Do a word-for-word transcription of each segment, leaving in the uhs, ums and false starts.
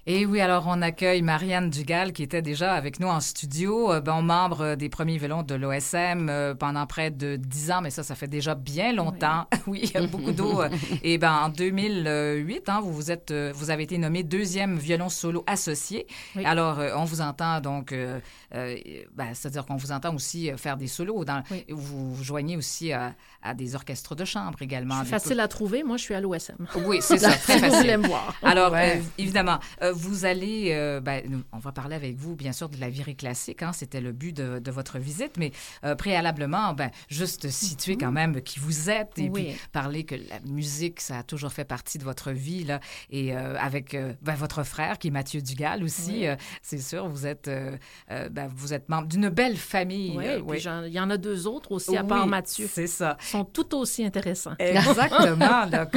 Et oui, alors on accueille Marianne Dugal qui était déjà avec nous en studio, euh, bon, membre des premiers violons de l'O S M euh, pendant près de dix ans, mais ça, ça fait déjà bien longtemps. Oui, oui, il y a beaucoup d'eau. Et ben en deux mille huit, hein, vous vous êtes, euh, vous avez été nommé deuxième violon solo associé. Oui. Alors euh, on vous entend donc, euh, euh, ben, c'est-à-dire qu'on vous entend aussi faire des solos. Dans, oui. Vous vous joignez aussi à, à des orchestres de chambre également. C'est facile à trouver. Moi, je suis à l'O S M. Oui, c'est ça, très facile. Vous voulez me voir. Alors ouais. euh, évidemment. Euh, Vous allez, euh, ben, nous, on va parler avec vous, bien sûr, de la virée classique. Hein, c'était le but de, de votre visite, mais euh, préalablement, ben, juste situer quand même qui vous êtes et oui. puis parler que la musique, ça a toujours fait partie de votre vie, là, et euh, avec euh, ben, votre frère, qui est Mathieu Dugal aussi, oui. euh, c'est sûr, vous êtes, euh, euh, ben, vous êtes membre d'une belle famille. Oui, euh, oui. Il y en a deux autres aussi, à part oui, Mathieu. C'est ça. Ils sont tout aussi intéressants. Exactement. Là,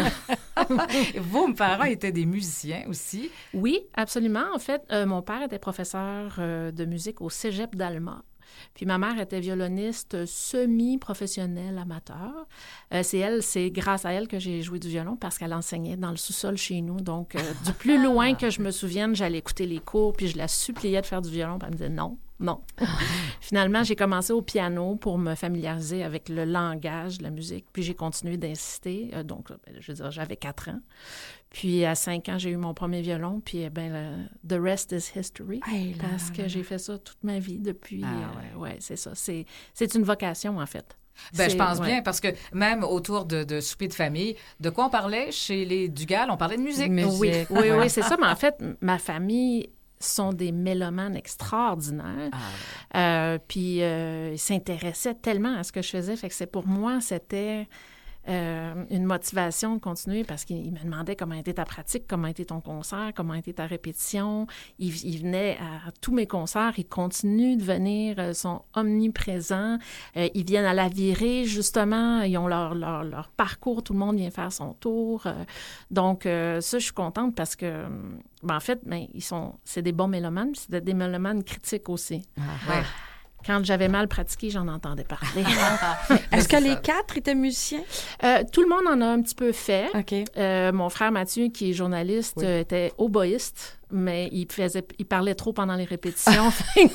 vos parents étaient des musiciens aussi. Oui, absolument. En fait, euh, mon père était professeur euh, de musique au Cégep d'Alma. Puis ma mère était violoniste semi-professionnelle amateur. Euh, c'est elle, c'est grâce à elle que j'ai joué du violon parce qu'elle enseignait dans le sous-sol chez nous. Donc, euh, du plus loin que je me souvienne, j'allais écouter les cours, puis je la suppliais de faire du violon, puis elle me disait non. Non. Finalement, j'ai commencé au piano pour me familiariser avec le langage de la musique. Puis j'ai continué d'insister. Euh, donc, je veux dire, j'avais quatre ans. Puis à cinq ans, j'ai eu mon premier violon. Puis, ben, le, the rest is history. Hey, là, parce que j'ai fait ça toute ma vie depuis. Ah, euh, ouais. ouais, c'est ça. C'est, c'est une vocation, en fait. Ben, je pense ouais. bien, parce que même autour de, de souper de famille, de quoi on parlait chez les Dugal? On parlait de musique. musique. Oui, oui, oui, c'est ça. Mais en fait, ma famille sont des mélomanes extraordinaires. Ah ouais. euh, puis euh, ils s'intéressaient tellement à ce que je faisais. Fait que c'est, pour moi, c'était euh, une motivation de continuer parce qu'ils me demandaient comment était ta pratique, comment était ton concert, comment était ta répétition. Ils, ils venaient à, à tous mes concerts. Ils continuent de venir, euh, sont omniprésents. Euh, ils viennent à la virée, justement. Ils ont leur, leur, leur parcours. Tout le monde vient faire son tour. Euh, donc, euh, ça, je suis contente parce que... Ben, en fait, ben, ils sont, c'est des bons mélomanes, puis c'est des mélomanes critiques aussi. Ah, ouais. Quand j'avais mal pratiqué, j'en entendais parler. Est-ce que les quatre étaient musiciens? Euh, tout le monde en a un petit peu fait. Okay. Euh, mon frère Mathieu, qui est journaliste, oui. euh, était oboïste, mais il, faisait, il parlait trop pendant les répétitions.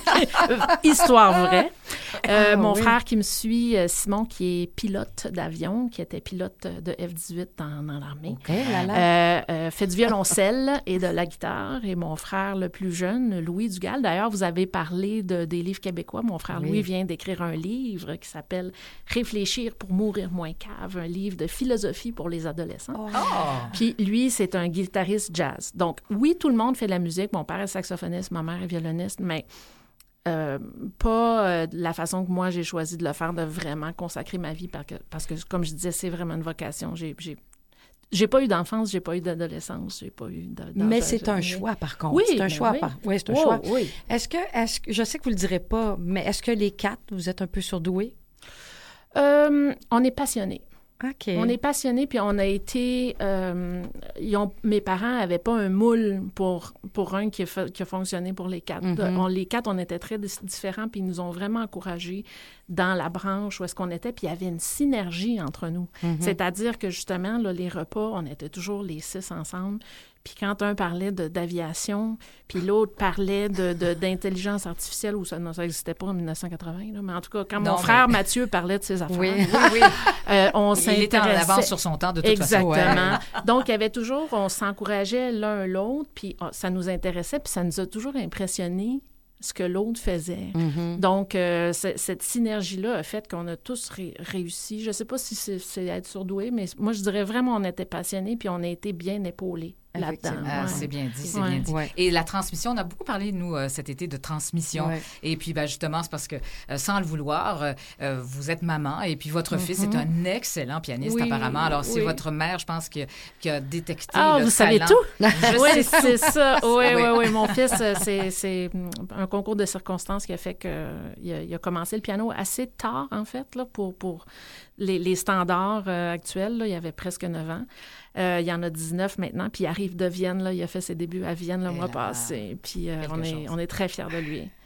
Histoire vraie. Euh, ah, mon oui. frère qui me suit, Simon, qui est pilote d'avion, qui était pilote de F dix-huit dans, dans l'armée, okay, là, là. Euh, euh, fait du violoncelle et de la guitare. Et mon frère le plus jeune, Louis Dugal, d'ailleurs, vous avez parlé de, des livres québécois. Mon frère oui. Louis vient d'écrire un livre qui s'appelle « Réfléchir pour mourir moins cave », un livre de philosophie pour les adolescents. Oh. Puis lui, c'est un guitariste jazz. Donc oui, tout le monde fait de la musique. Mon père est saxophoniste, ma mère est violoniste, mais euh, pas euh, de la façon que moi, j'ai choisi de le faire, de vraiment consacrer ma vie, parce que, parce que comme je disais, c'est vraiment une vocation. J'ai, j'ai, j'ai pas eu d'enfance, j'ai pas eu d'adolescence, j'ai pas eu d'âge. Mais c'est un choix, par contre. Oui, c'est un choix. Oui, par... oui c'est un oh, choix. Oui. Est-ce que, est-ce que, je sais que vous le direz pas, mais est-ce que les quatre, vous êtes un peu surdoués? Euh, on est passionnés. Okay. On est passionnés, puis on a été... Euh, ils ont, mes parents n'avaient pas un moule pour, pour un qui a, fait, qui a fonctionné pour les quatre. Mm-hmm. On, les quatre, on était très différents, puis ils nous ont vraiment encouragés dans la branche où est-ce qu'on était, puis il y avait une synergie entre nous. Mm-hmm. C'est-à-dire que, justement, là, les repas, on était toujours les six ensemble. Puis quand un parlait de, d'aviation, puis l'autre parlait de, de, d'intelligence artificielle, où ça n'existait pas en dix-neuf cent quatre-vingts, là, mais en tout cas, quand non, mon frère mais... Mathieu parlait de ses affaires, oui. oui, oui. Euh, on s'intéressait... Il était en avance sur son temps, de toute Exactement. façon. Exactement. Donc, il y avait toujours... On s'encourageait l'un l'autre, puis ça nous intéressait, puis ça nous a toujours impressionnés ce que l'autre faisait. Mm-hmm. Donc, euh, cette synergie-là a fait qu'on a tous ré- réussi. Je ne sais pas si c'est, c'est être surdoué, mais moi, je dirais vraiment on était passionnés, puis on a été bien épaulés là-dedans. Ah, ouais. C'est bien dit, c'est ouais. bien dit. Ouais. Et la transmission, on a beaucoup parlé, nous, euh, cet été, de transmission. Ouais. Et puis, ben, justement, c'est parce que, euh, sans le vouloir, euh, vous êtes maman, et puis votre mm-hmm. fils est un excellent pianiste, oui, apparemment. Alors, c'est oui. votre mère, je pense, qui, qui a détecté ah, le vous talent. savez tout? Je oui, sais c'est tout. Ça. Oui, oui, oui, oui. Mon fils, c'est, c'est un concours de circonstances qui a fait qu'il a, il a commencé le piano assez tard, en fait, là, pour, pour les, les standards euh, actuels. Là, il avait presque neuf ans. Euh, il y en a dix-neuf maintenant, puis il arrive de Vienne, là, il a fait ses débuts à Vienne le et mois là, passé, puis euh, on, est, on est très fiers de lui.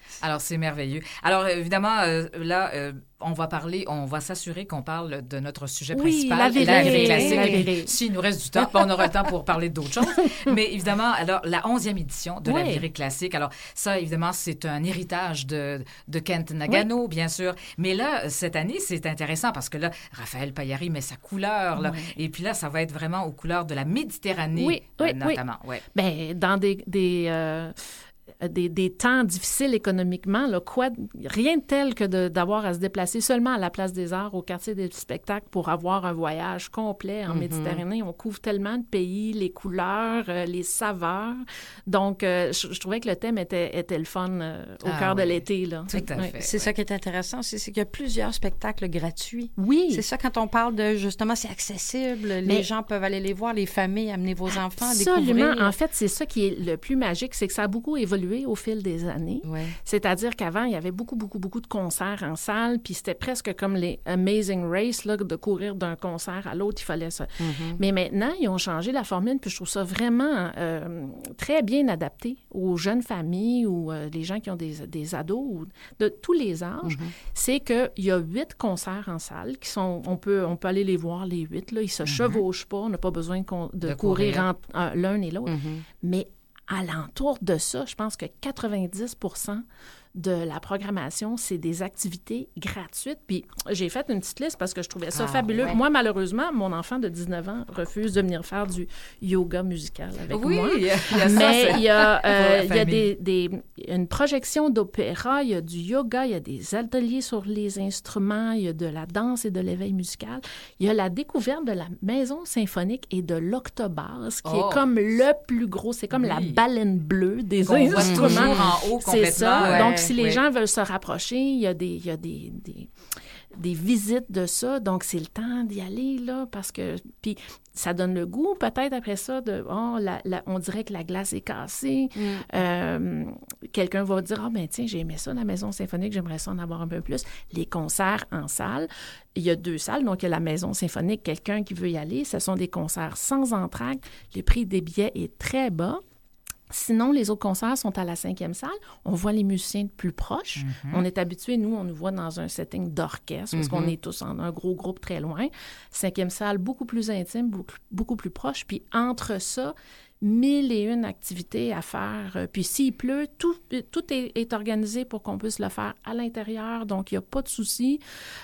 Alors, c'est merveilleux. Alors, évidemment, euh, là, euh, on va parler, on va s'assurer qu'on parle de notre sujet oui, principal, la virée, la virée classique. la virée. S'il nous reste du temps, on aura le temps pour parler d'autres choses. Mais évidemment, alors, la onzième édition de oui. la virée classique. Alors, ça, évidemment, c'est un héritage de, de Kent Nagano, oui. bien sûr. Mais là, cette année, c'est intéressant parce que là, Raphaël Paillari met sa couleur, là. Oui. Et puis là, ça va être vraiment aux couleurs de la Méditerranée, oui, oui, euh, notamment. Oui. Ouais. Bien, dans des... des euh... Des, des temps difficiles économiquement, là, quoi, rien de tel que de, d'avoir à se déplacer seulement à la Place des Arts, au quartier des spectacles, pour avoir un voyage complet en mm-hmm. Méditerranée. On couvre tellement de pays, les couleurs, euh, les saveurs. Donc, euh, je, je trouvais que le thème était, était le fun euh, au ah, cœur oui. de l'été. Là. Tout à fait. C'est oui. ça qui est intéressant, c'est, c'est qu'il y a plusieurs spectacles gratuits. Oui. C'est ça, quand on parle de, justement, c'est accessible, mais les gens peuvent aller les voir, les familles, amener vos enfants, absolument. découvrir. En fait, c'est ça qui est le plus magique, c'est que ça a beaucoup évolué au fil des années. Ouais. C'est-à-dire qu'avant, il y avait beaucoup, beaucoup, beaucoup de concerts en salle, puis c'était presque comme les Amazing Race, là, de courir d'un concert à l'autre, il fallait ça. Mm-hmm. Mais maintenant, ils ont changé la formule, puis je trouve ça vraiment euh, très bien adapté aux jeunes familles ou euh, les gens qui ont des, des ados ou de tous les âges. Mm-hmm. C'est qu'il y a huit concerts en salle qui sont, on peut, on peut aller les voir, les huit, là, ils se mm-hmm. chevauchent pas, on n'a pas besoin de, de, de courir, courir. En, en, l'un et l'autre. Mm-hmm. Mais alentour de ça, je pense que quatre-vingt-dix pour cent de la programmation, c'est des activités gratuites. Puis j'ai fait une petite liste parce que je trouvais ça ah, fabuleux. Ouais. Moi, malheureusement, mon enfant de dix-neuf ans refuse de venir faire du yoga musical avec oui, moi. Oui, il y a ça. Mais il y a, euh, il y a des, des, une projection d'opéra, il y a du yoga, il y a des ateliers sur les instruments, il y a de la danse et de l'éveil musical. Il y a la découverte de la Maison symphonique et de l'Octobasse, qui oh. est comme le plus gros. C'est comme oui. la baleine bleue des Qu'on instruments. voit toujours en haut complètement. C'est ça. Ouais. Donc, si les oui. gens veulent se rapprocher, il y a des, il y a des, des, des visites de ça. Donc, c'est le temps d'y aller, là, parce que... Puis, ça donne le goût, peut-être, après ça, de... Oh, la, la, on dirait que la glace est cassée. Mm. Euh, quelqu'un va dire, ah, oh, ben tiens, j'ai aimé ça, la Maison symphonique, j'aimerais ça en avoir un peu plus. Les concerts en salle, il y a deux salles. Donc, il y a la Maison symphonique, quelqu'un qui veut y aller. Ce sont des concerts sans entracte. Le prix des billets est très bas. Sinon, les autres concerts sont à la cinquième salle. On voit les musiciens de plus proches. Mm-hmm. On est habitué, nous, on nous voit dans un setting d'orchestre parce mm-hmm. qu'on est tous en un gros groupe très loin. Cinquième salle, beaucoup plus intime, beaucoup, beaucoup plus proche. Puis entre ça, mille et une activités à faire. Puis s'il pleut, tout, tout est, est organisé pour qu'on puisse le faire à l'intérieur. Donc, il n'y a pas de souci.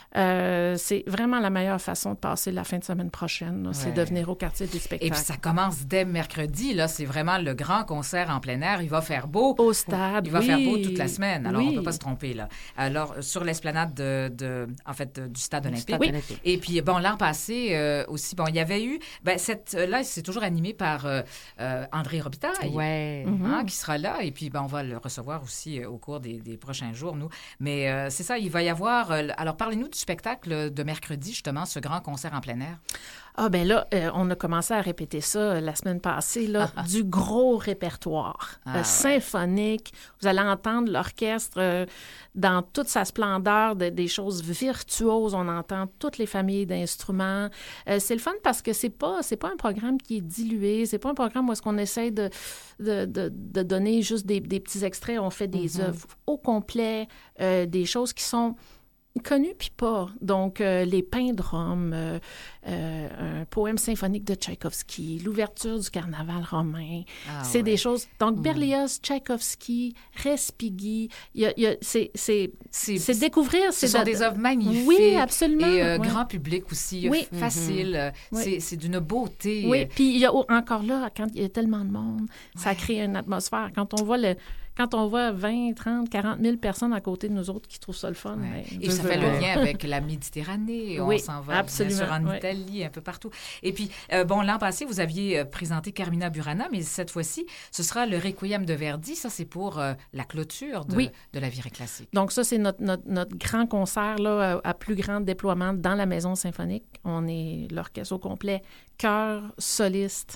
Euh, c'est vraiment la meilleure façon de passer la fin de semaine prochaine. Là, ouais. C'est de venir au quartier des spectacles. Et puis, ça commence dès mercredi. Là, c'est vraiment le grand concert en plein air. Il va faire beau. Au stade, Il va oui. faire beau toute la semaine. Alors, oui. on ne peut pas se tromper, là. Alors, sur l'esplanade de, de, en fait, du Stade olympique. Oui. Et puis, bon, l'an passé euh, aussi, bon, il y avait eu... Ben, cette, là, c'est toujours animé par... Euh, Euh, André Robitaille, ouais. hein, mm-hmm. qui sera là. Et puis, ben, on va le recevoir aussi euh, au cours des, des prochains jours, nous. Mais euh, c'est ça, il va y avoir... Euh, alors, parlez-nous du spectacle de mercredi, justement, ce grand concert en plein air. Ah, bien là, euh, on a commencé à répéter ça euh, la semaine passée, là, ah, du gros répertoire ah, euh, ouais. symphonique. Vous allez entendre l'orchestre euh, dans toute sa splendeur, de, des choses virtuoses. On entend toutes les familles d'instruments. Euh, c'est le fun parce que c'est pas, c'est pas un programme qui est dilué. C'est pas un programme où est-ce qu'on essaie de, de, de, de donner juste des, des petits extraits. On fait des mm-hmm. œuvres au complet, euh, des choses qui sont connues puis pas. Donc, euh, les Pins de Rome, euh, euh, un poème symphonique de Tchaïkovski, l'ouverture du carnaval romain. Ah, c'est ouais. des choses... Donc, Berlioz, Tchaïkovski, Respighi, il y a, il y a, c'est, c'est, c'est, c'est découvrir... Ce c'est sont de, des œuvres magnifiques. Oui, absolument. Et euh, ouais. grand public aussi, oui. facile. Mm-hmm. C'est, oui. c'est d'une beauté. Oui, puis il y a encore là, quand il y a tellement de monde, ouais. ça crée une atmosphère. Quand on voit le... Quand on voit vingt, trente, quarante mille personnes à côté de nous autres qui trouvent ça le fun. Ouais. Ben, et ça fait le lien avec la Méditerranée. Oui, on s'en va absolument, bien sûr en oui. Italie, un peu partout. Et puis, euh, bon, l'an passé, vous aviez présenté Carmina Burana, mais cette fois-ci, ce sera le Requiem de Verdi. Ça, c'est pour euh, la clôture de, oui. de la virée classique. Donc ça, c'est notre, notre, notre grand concert là, à, à plus grand déploiement dans la Maison symphonique. On est l'orchestre au complet, chœur, soliste.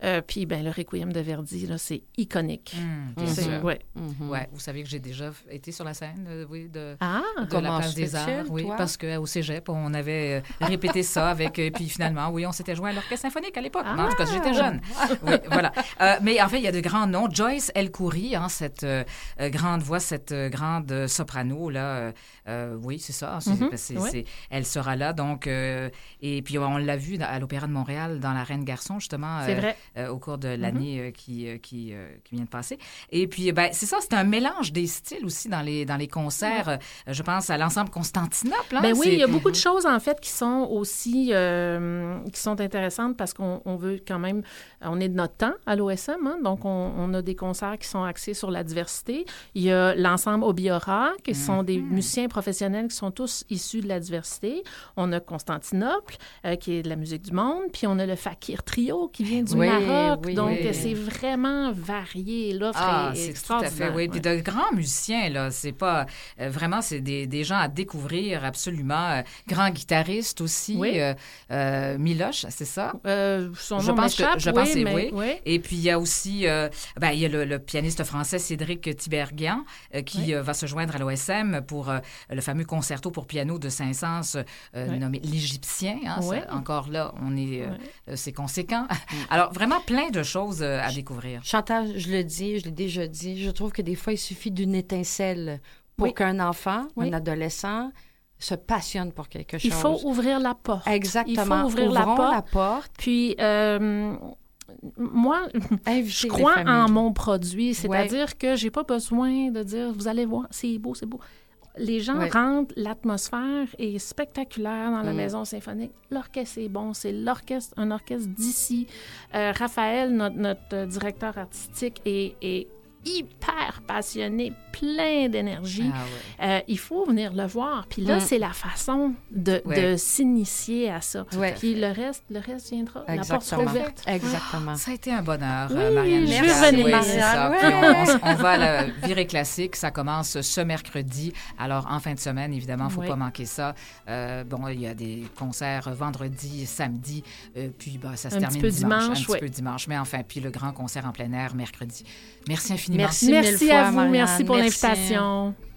Euh, puis, ben le Requiem de Verdi, là, c'est iconique. Mmh, bien C'est- sûr. ouais. Mhm. Ouais, vous savez que j'ai déjà été sur la scène, euh, oui, de, Ah, de la comment place se des fait-il, Arts, oui, toi? parce qu'au Cégep, on avait euh, répété ça avec, euh, puis finalement, oui, on s'était joint à l'orchestre symphonique à l'époque. Ah! Non, en tout cas, j'étais jeune. Oui, voilà. Euh, mais en fait, il y a de grands noms. Joyce El-Khoury, hein, cette euh, euh, grande voix, cette euh, grande euh, soprano, là, euh, euh, oui, c'est ça. C'est, Mhm, c'est- ouais. c'est- elle sera là, donc, euh, et puis on l'a vu dans- à l'Opéra de Montréal, dans La Reine Garçon, justement, c'est euh, vrai. euh, au cours de l'année euh, qui, euh, qui, euh, qui vient de passer. Et puis, ben, c'est ça, c'est un mélange des styles aussi dans les, dans les concerts. Euh, je pense à l'ensemble Constantinople. Hein, Ben oui, c'est- il y a beaucoup de choses, en fait, qui sont aussi euh, qui sont intéressantes parce qu'on on veut quand même... On est de notre temps à l'O S M, hein, donc on, on a des concerts qui sont axés sur la diversité. Il y a l'ensemble Obiora, qui sont des musiciens professionnels qui sont tous issus de la diversité. On a Constantinople, euh, qui est de la musique du monde, puis on a le Fakir Trio, qui vient du Oui, Maroc. oui, donc, oui. c'est vraiment varié. L'offre Ah, est c'est tout à extraordinaire. fait, oui. Puis ouais. de grands musiciens, là, c'est pas... euh, vraiment, c'est des, des gens à découvrir, absolument. Euh, grands guitaristes aussi. Oui. Euh, euh, Miloche, c'est ça? Euh, son Je nom pense que- m'échappe, je pense oui, que c'est- mais- oui. oui. Et puis, il y a aussi, euh, ben, il y a le, le pianiste français Cédric Tiberghien euh, qui Oui. euh, va se joindre à l'O S M pour euh, le fameux concerto pour piano de Saint-Saëns euh, Oui. nommé l'Égyptien. Hein, Oui. ça, encore là, on est, euh, Oui. euh, c'est conséquent. Alors, vraiment plein de choses euh, à découvrir. Chantal, je le dis, je l'ai déjà dit, je trouve que des fois, il suffit d'une étincelle pour Oui. qu'un enfant, Oui. un adolescent, se passionne pour quelque chose. Il faut ouvrir la porte. Exactement. Il faut ouvrir la Ouvrons porte. la porte. Puis, euh, moi, Inviter je les crois en familles. mon produit. C'est-à-dire que j'ai pas besoin de dire, vous allez voir, c'est beau, c'est beau. Les gens Ouais. rentrent, l'atmosphère est spectaculaire dans la Mm. maison symphonique. L'orchestre est bon, c'est l'orchestre, un orchestre d'ici. Euh, Raphaël, notre, notre directeur artistique, est, est hyper passionné, plein d'énergie. Ah, ouais. Euh, il faut venir le voir. Puis là, Mm. c'est la façon de, Ouais. de s'initier à ça. Ouais. Puis le reste, le reste viendra. La porte sera Exactement. ouverte. Exactement. Ça a été un bonheur, Oui, euh, Marianne. je Dugal. veux venir. Oui, c'est ça. Ouais. Puis on, on- on va à la virée classique. Ça commence ce mercredi. Alors, en fin de semaine, évidemment, il ne faut Oui. pas manquer ça. Euh, bon, il y a des concerts vendredi, samedi, euh, puis bah, ça se Un termine petit peu dimanche. dimanche, un petit ouais. peu dimanche. Mais enfin, puis le grand concert en plein air mercredi. Merci infiniment. Merci. Merci mille à fois, vous. Marianne. Merci pour Merci. l'invitation.